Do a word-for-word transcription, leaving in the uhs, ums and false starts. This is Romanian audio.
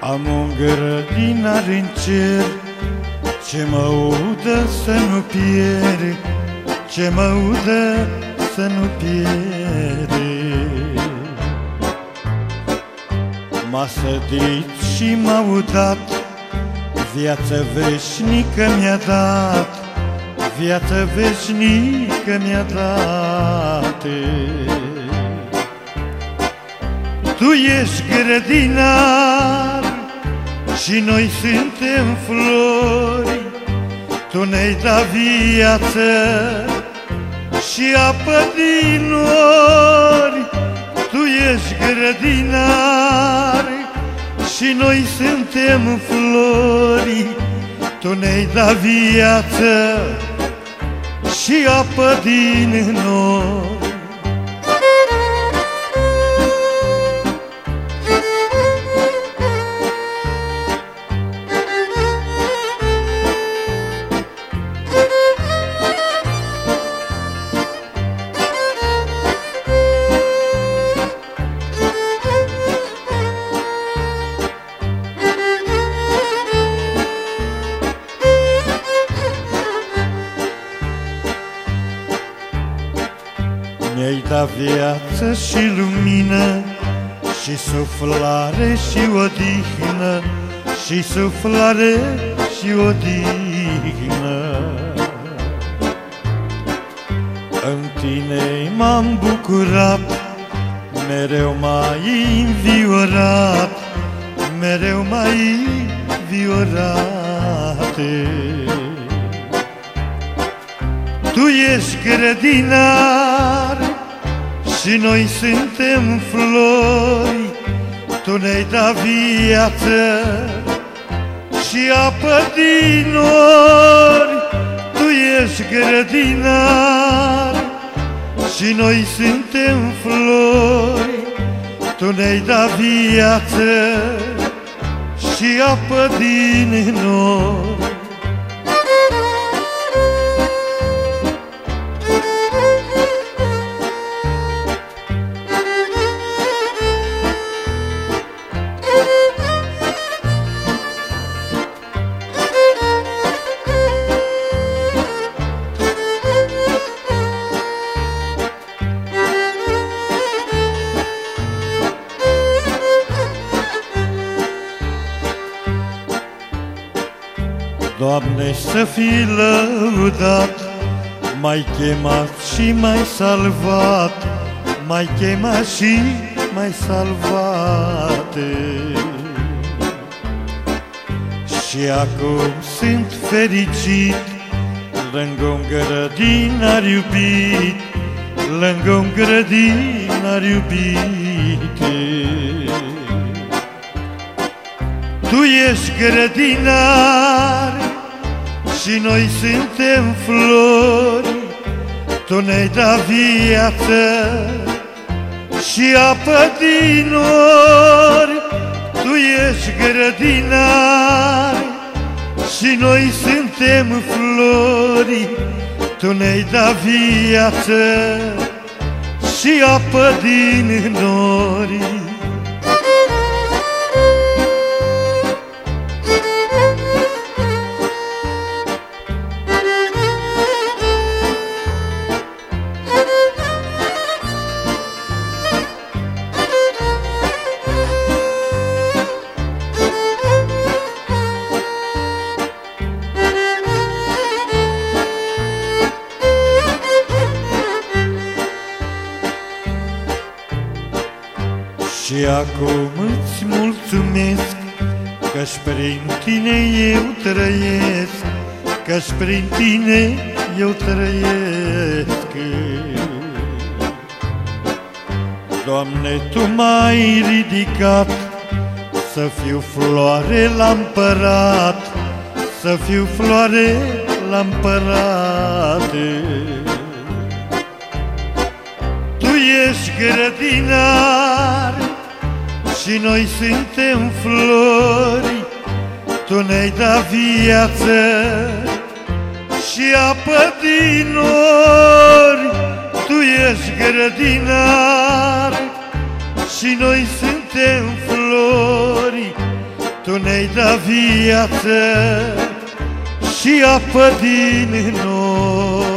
Am un grădinar în cer, ce mă udă să nu pierd, ce mă udă să nu pierd. M-a sădit și m-a udat, viață veșnică mi-a dat, viață veșnică mi-a dat. Tu ești grădinar și noi suntem flori, tu ne-ai dat viață și apă din nori. Tu ești grădinar și noi suntem flori, tu ne-ai dat viață și apă din nori. Mi-ai dat viață și lumină, și suflare și odihnă, și suflare și odihnă. În tine m-am bucurat, mereu m-ai înviorat, mereu m-ai înviorat. Tu ești grădinar și noi suntem flori, tu ne-ai dat viață și apă din nori. Tu ești grădinar și noi suntem flori, tu ne-ai dat viață și apă din nori. Doamne, să fii lăudat, m-ai chemat și m-ai salvat, m-ai chemat și m-ai salvat. Și acum sunt fericit, lângă un grădinar iubit, lângă un grădinar iubit. Tu ești grădinar și noi suntem flori, tu ne-ai dat viață și apă din nori. Tu ești grădinar și noi suntem flori, tu ne-ai dat viață și apă din nori. Și acum îți mulțumesc, că-și prin tine eu trăiesc, că-și prin tine eu trăiesc. Doamne, Tu m-ai ridicat, să fiu floare la împărat, să fiu floare la împărat. Tu ești grădinar și noi suntem flori, tu ne-ai dat viață și apă din nori. Tu ești grădinar și noi suntem flori, Tu ne-ai dat viață și apă din noi.